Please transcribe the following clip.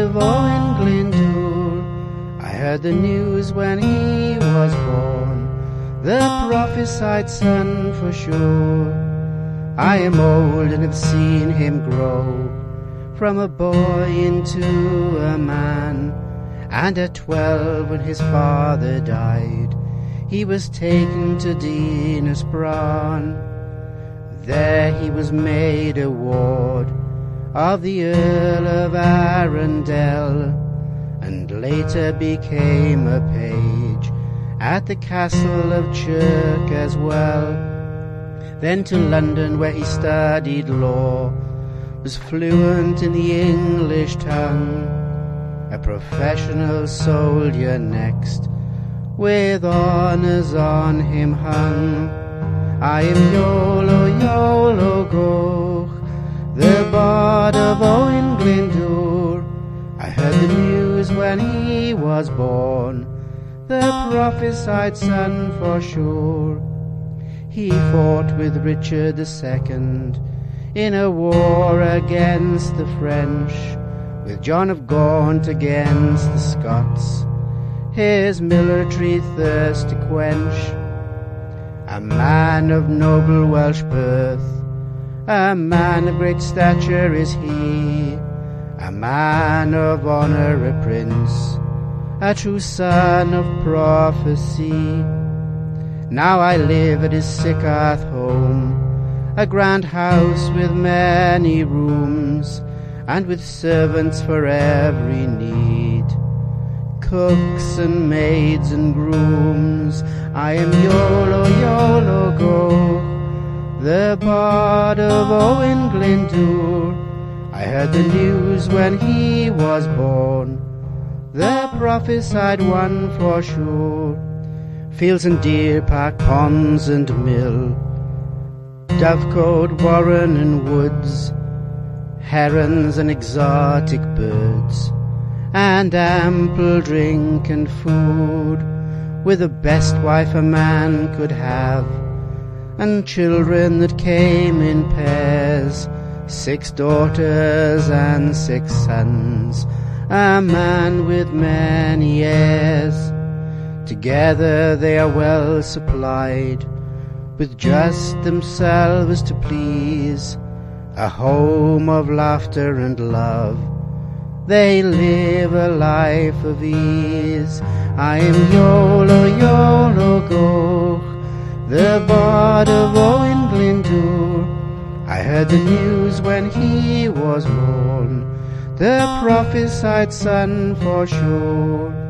of Owen Glendour. I heard the news when he was born, the prophesied son for sure. I am old and have seen him grow from a boy into a man, and at 12 when his father died, he was taken to Dinas Bran. There he was made a ward of the Earl of Arundel, and later became a page at the castle of Chirk as well. Then to London, where he studied law, was fluent in the English tongue, a professional soldier next, with honours on him hung. I am Iolo, Iolo Goch, the bard of Owen Glendour. I heard the news when he was born, the prophesied son for sure. He fought with Richard II in a war against the French, with John of Gaunt against the Scots, his military thirst to quench. A man of noble Welsh birth, a man of great stature is he, a man of honour, a prince, a true son of prophecy. Now I live at his Sycharth home, a grand house with many rooms, and with servants for every need, cooks and maids and grooms. I am Iolo, Iolo Goch, the bard of Owen Glendour. I heard the news when he was born, the prophesied one for sure. Fields and deer park, ponds and mill, dovecote, warren and woods, herons and exotic birds, and ample drink and food, with the best wife a man could have, and children that came in pairs, 6 daughters and 6 sons, a man with many heirs. Together they are well supplied, with just themselves to please, a home of laughter and love. They live a life of ease. I am Iolo, Iolo Goch, the bard of Owen Glendour. I heard the news when he was born, the prophesied son for sure.